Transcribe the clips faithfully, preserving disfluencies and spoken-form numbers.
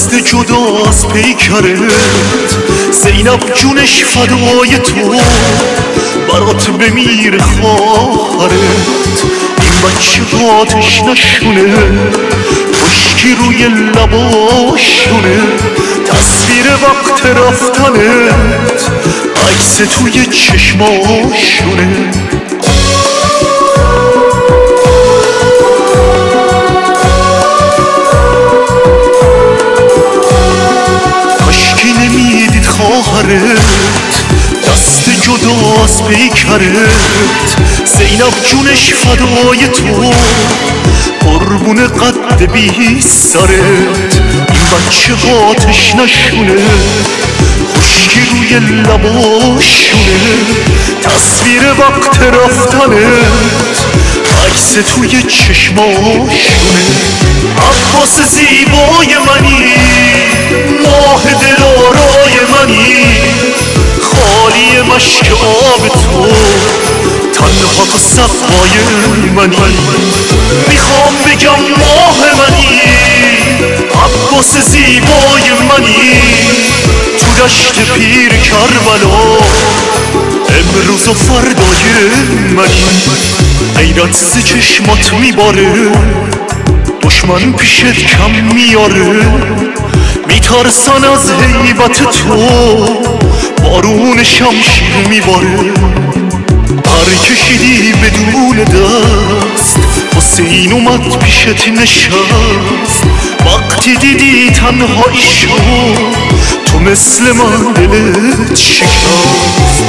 دست جداست پیکرت، زینب جونش فدای تو، برات بمیر خواهرت. این بچه آتش نشونه، خشکی روی لباشونه، تصویر وقت رفتنت، عکس توی چشماشونه. کاشکی نمیدید خواهرت، دست جداست پیکرت، زینب جونش فدای تو، قربون قد بی سرت. این بچه آتش نشونه، خشکی روی لباشونه، تصویر وقت رفتنت، عکس توی چشماشونه. عباس زیبای منی، ماه دلارای منی، خالی مشک آب تو، تنها تو صفای منی. میخوام بگم ماه منی، عباس زیبای منی، تو دشت پیر کربلا، امروز و فردای منی. غیرت ز چشمات میباره، دشمن پیشت کم میاره، میترسن از هیبت تو، بارون شمشیر میباره. پر کشیدی بدون دست، حسین اومد پیشت نشست، وقتی دیدی تنهایی شد، تو مثل من دلت شکست.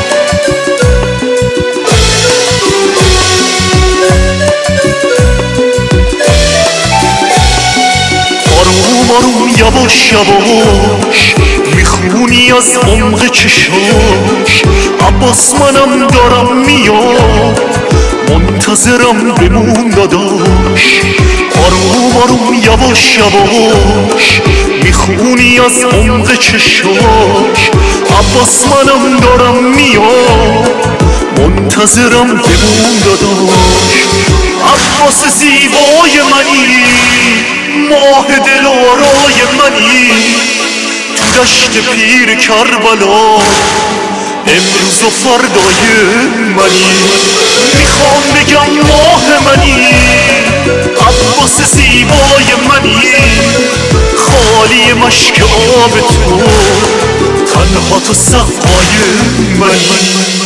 آروم آروم یواش یواش میخونی از عمق چشاش، عباس منم دارم میاد، منتظرم بمون داداش. آروم آروم یواش یواش میخونی از عمق چشاش، عباس منم دارم میاد، منتظرم بمون داداش. عباس زیبای منی، ماه دلارای منی، تو دشت پیر کربلا، امروز و فردای منی. میخوام بگم ماه منی، عباس زیبای منی، خالی مشک آب تو، تنها تو صفای منی.